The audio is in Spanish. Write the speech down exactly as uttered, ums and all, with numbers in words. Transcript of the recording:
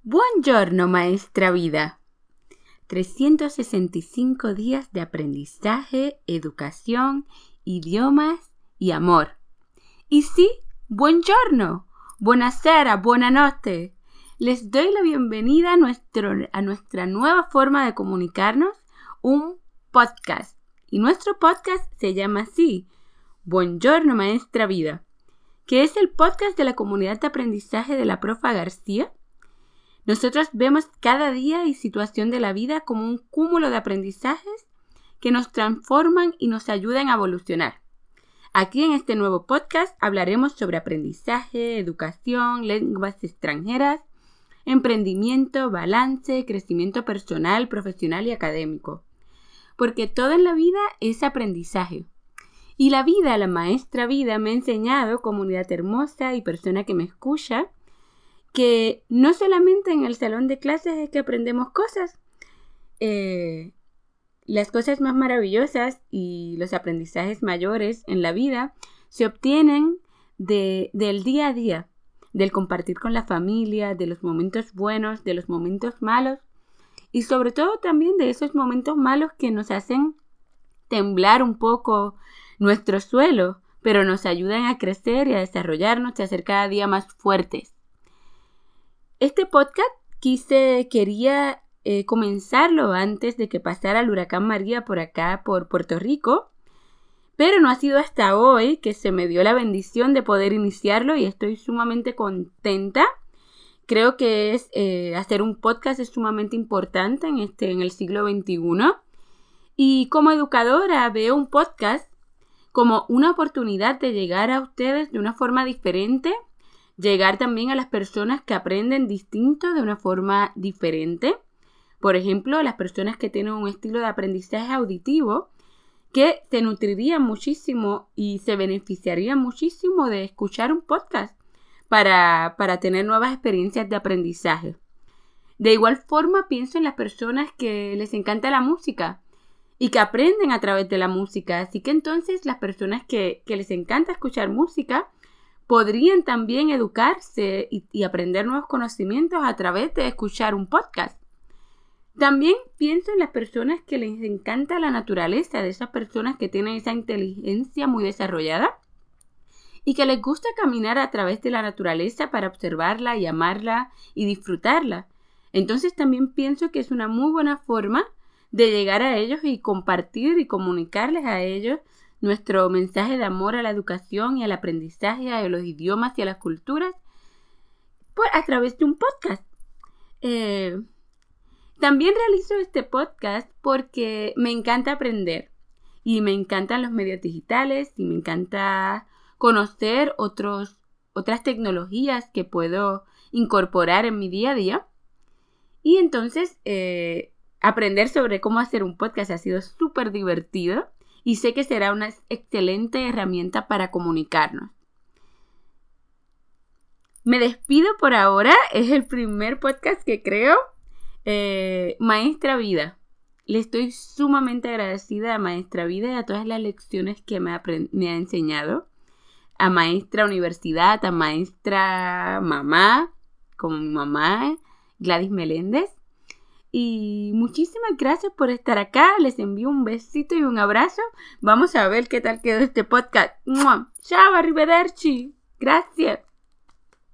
Buongiorno, maestra vida. trescientos sesenta y cinco días de aprendizaje, educación, idiomas y amor. Y sí, buongiorno, buonasera, buonanotte. Les doy la bienvenida a, nuestro, a nuestra nueva forma de comunicarnos, un podcast. Y nuestro podcast se llama así, Buongiorno, maestra vida, que es el podcast de la comunidad de aprendizaje de la profa García. Nosotros vemos cada día y situación de la vida como un cúmulo de aprendizajes que nos transforman y nos ayudan a evolucionar. Aquí en este nuevo podcast hablaremos sobre aprendizaje, educación, lenguas extranjeras, emprendimiento, balance, crecimiento personal, profesional y académico. Porque todo en la vida es aprendizaje. Y la vida, la maestra vida, me ha enseñado, comunidad hermosa y persona que me escucha, que no solamente en el salón de clases es que aprendemos cosas, eh, las cosas más maravillosas y los aprendizajes mayores en la vida se obtienen de, del día a día, del compartir con la familia, de los momentos buenos, de los momentos malos y sobre todo también de esos momentos malos que nos hacen temblar un poco nuestro suelo, pero nos ayudan a crecer y a desarrollarnos y a ser cada día más fuertes. Este podcast quise, quería eh, comenzarlo antes de que pasara el huracán María por acá, por Puerto Rico, pero no ha sido hasta hoy que se me dio la bendición de poder iniciarlo y estoy sumamente contenta. Creo que es, eh, hacer un podcast es sumamente importante en, este, en el siglo veintiuno y como educadora veo un podcast como una oportunidad de llegar a ustedes de una forma diferente, llegar también a las personas que aprenden distinto de una forma diferente. Por ejemplo, las personas que tienen un estilo de aprendizaje auditivo que se nutrirían muchísimo y se beneficiarían muchísimo de escuchar un podcast para, para tener nuevas experiencias de aprendizaje. De igual forma, pienso en las personas que les encanta la música y que aprenden a través de la música. Así que entonces las personas que, que les encanta escuchar música podrían también educarse y, y aprender nuevos conocimientos a través de escuchar un podcast. También pienso en las personas que les encanta la naturaleza, de esas personas que tienen esa inteligencia muy desarrollada y que les gusta caminar a través de la naturaleza para observarla y amarla y disfrutarla. Entonces también pienso que es una muy buena forma de llegar a ellos y compartir y comunicarles a ellos nuestro mensaje de amor a la educación y al aprendizaje, a los idiomas y a las culturas, pues a través de un podcast. Eh, también realizo este podcast porque me encanta aprender y me encantan los medios digitales y me encanta conocer otros, otras tecnologías que puedo incorporar en mi día a día. Y entonces eh, aprender sobre cómo hacer un podcast ha sido súper divertido. Y sé que será una excelente herramienta para comunicarnos. Me despido por ahora. Es el primer podcast que creo. Eh, Maestra Vida. Le estoy sumamente agradecida a Maestra Vida y a todas las lecciones que me, aprend- me ha enseñado. A Maestra Universidad, a Maestra Mamá, como mi mamá, Gladys Meléndez. Y muchísimas gracias por estar acá. Les envío un besito y un abrazo. Vamos a ver qué tal quedó este podcast. ¡Mua! ¡Chao, arrivederci! Gracias.